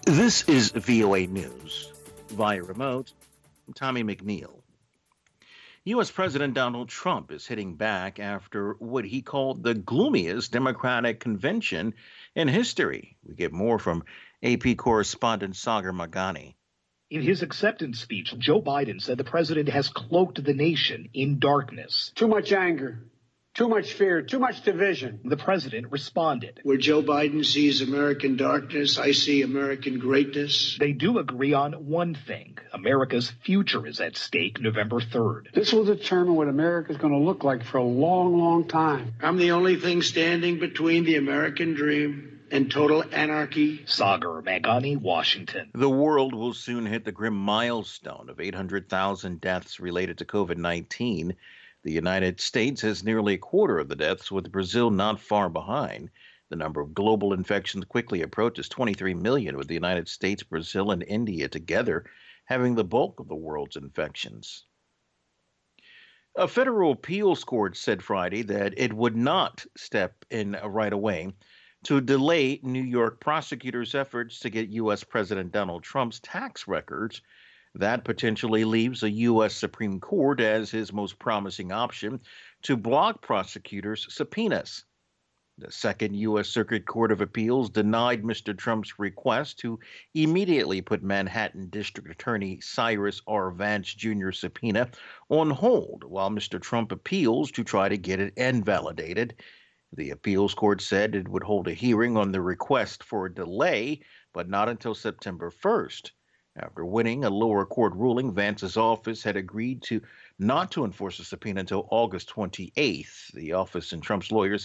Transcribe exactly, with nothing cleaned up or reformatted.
This is V O A News. Via remote, I'm Tommy McNeil. U S. President Donald Trump is hitting back after what he called the gloomiest Democratic convention in history. We get more from A P correspondent Sagar Magani. In his acceptance speech, Joe Biden said the president has cloaked the nation in darkness. Too much anger, too much fear, too much division. The president responded. Where Joe Biden sees American darkness, I see American greatness. They do agree on one thing. America's future is at stake November third. This will determine what America is going to look like for a long, long time. I'm the only thing standing between the American dream and total anarchy. Sagar Magani, Washington. The world will soon hit the grim milestone of eight hundred thousand deaths related to COVID nineteen. The United States has nearly a quarter of the deaths, with Brazil not far behind. The number of global infections quickly approaches twenty-three million, with the United States, Brazil, and India together having the bulk of the world's infections. A federal appeals court said Friday that it would not step in right away to delay New York prosecutors' efforts to get U S. President Donald Trump's tax records. That potentially leaves a U S. Supreme Court as his most promising option to block prosecutors' subpoenas. The Second U S. Circuit Court of Appeals denied Mister Trump's request to immediately put Manhattan District Attorney Cyrus R. Vance Junior's subpoena on hold while Mister Trump appeals to try to get it invalidated. The appeals court said it would hold a hearing on the request for a delay, but not until September first. After winning a lower court ruling, Vance's office had agreed to not to enforce a subpoena until August twenty-eighth. The office and Trump's lawyers